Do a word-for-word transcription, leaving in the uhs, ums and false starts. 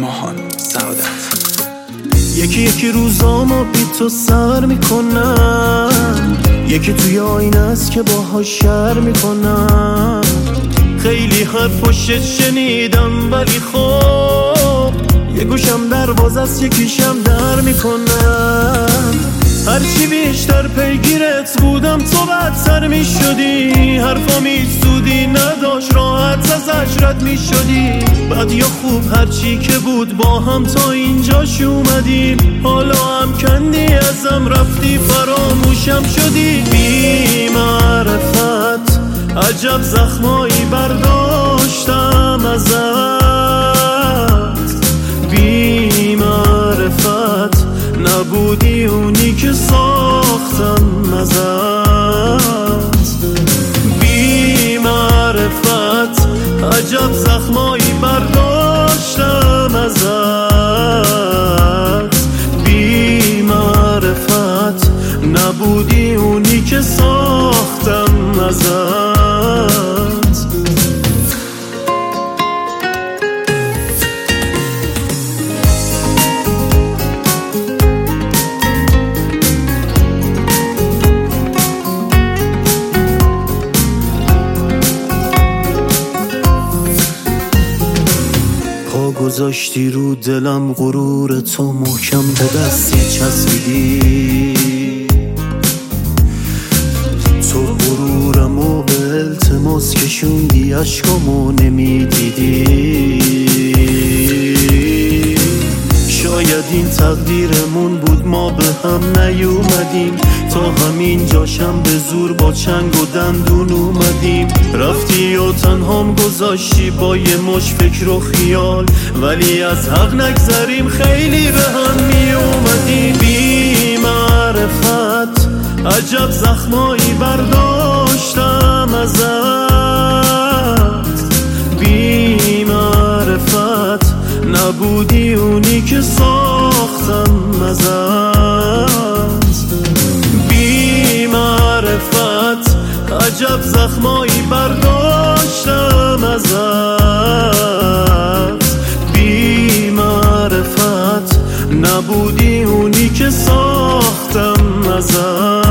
ماهان سعادت. یکی یکی روزامو بی تو سر میکنم، یکی توی آینه است که باهاش شر میکنم. خیلی حرفش شنیدم ولی خب یه گوشم دروازه است یکیشم در میکنم. هرچی بیشتر پیگیرت بودم تو بدتر میشدی، حرفام هیچ سودی نداشت راحت ازش رد میشدی. بد یا خوب هرچی که بود با هم تا اینجاش اومدیم، حالا هم کندی ازم رفتی فراموشم شدی. بی معرفت عجب زخمایی برداشتم ازت، بی معرفت نبودی اونی که ساختم ازت. بی معرفت عجب زخمایی برداشتم ازت، بی معرفت نبودی اونی که ساختم ازت. گذاشتی رو دلم غرور تو محکم به دستی چسبیدی، تو غرورمو به التماس کشوندی عشقامو نمیدیدی. شاید این تقدیرمون بود ما به هم نیومدیم، تا همین جاشم به زور با چنگ و دندون اومدیم. رفتی و تنهام گذاشتی با یه مش فکر و خیال، ولی از حق نگذریم خیلی به هم می اومدیم. بی معرفت عجب زخمایی برداشتم ازت، بی معرفت نبودی اونی که ساختم ازت. بی معرفت عجب زخمایی برداشتم ازت، بی معرفت نبودی اونی که ساختم ازت.